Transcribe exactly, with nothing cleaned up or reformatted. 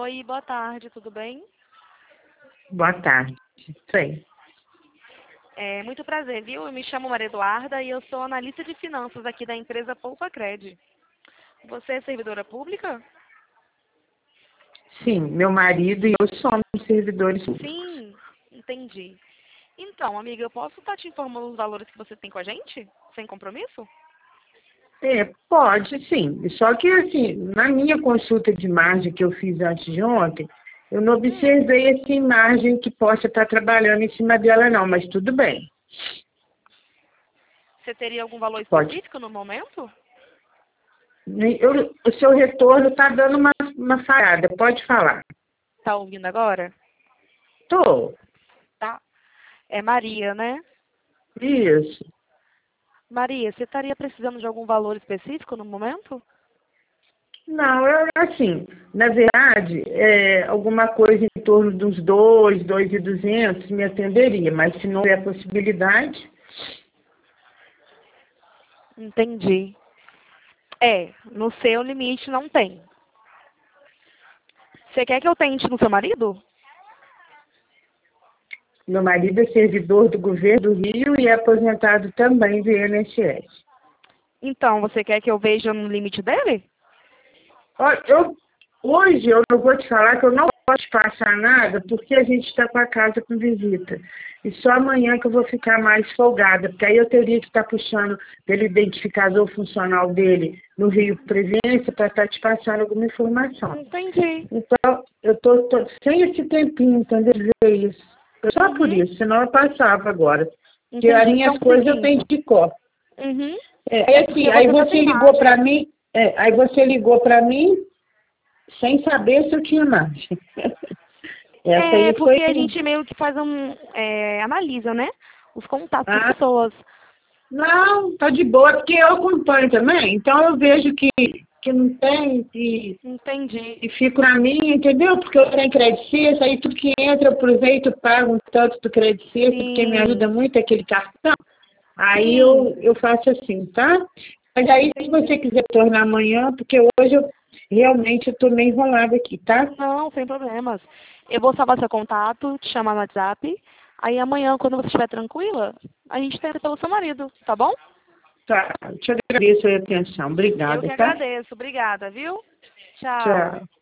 Oi, boa tarde, tudo bem? Boa tarde. Sei. É, muito prazer, viu? Eu me chamo Maria Eduarda e eu sou analista de finanças aqui da empresa Poupa Cred. Você é servidora pública? Sim, meu marido e eu somos servidores públicos. Sim, entendi. Então, amiga, eu posso estar te informando os valores que você tem com a gente? Sem compromisso? É, pode, sim. Só que, assim, na minha consulta de margem que eu fiz antes de ontem, eu não Hum, observei, assim, margem que possa estar trabalhando em cima dela, não. Mas tudo bem. você teria algum valor Pode. específico no momento? Eu, o seu retorno está dando uma, uma falhada. Pode falar. Tá ouvindo agora? Tô. Tá. É Maria, né? Isso. Maria, você estaria precisando de algum valor específico no momento? Não, eu, assim, na verdade, é, alguma coisa em torno dos dois, dois e duzentos me atenderia, mas se não houver possibilidade, Entendi. É, no seu limite não tem. Você quer que eu tente no seu marido? meu marido é servidor do governo do Rio e é aposentado também do I N S S. Então, você quer que eu veja no limite dele? Ó, eu, hoje eu não vou te falar que eu não posso passar nada porque a gente está com a casa com visita. E só amanhã que eu vou ficar mais folgada, porque aí eu teria que estar puxando pelo identificador funcional dele no Rio Previdência para estar te passando alguma informação. Entendi. Então, eu tô, tô sem esse tempinho, entendeu? De ver isso. Só por Uhum. isso, senão eu passava agora. Porque as Entendi. minhas Então, coisas eu tenho seguinte. de cor. Uhum. É, aí, É assim, porque aí você já você tem ligou margem. para mim, é, aí você ligou para mim sem saber se eu tinha margem. Essa É aí foi. porque a gente meio que faz um... é, analisa, né? Os contatos das Ah, pessoas. não, tá de boa, porque eu acompanho também, então eu vejo que, que não tem e, Entendi. e fico na minha, entendeu? Porque eu tenho Credit Suisse, aí tudo que entra eu aproveito, pago um tanto do Credit Suisse, porque me ajuda Sim. muito aquele cartão. Aí Sim. eu, eu faço assim, tá? Mas aí se Entendi. você quiser tornar amanhã, porque hoje eu realmente eu tô meio enrolada aqui, tá? Não, sem problemas. Eu vou salvar seu contato, te chamar no WhatsApp. Aí amanhã, quando você estiver tranquila, a gente tenta pelo seu marido, tá bom? Tá, te agradeço a atenção. Eu Obrigada, que tá? agradeço. Obrigada, viu? Tchau. Tchau.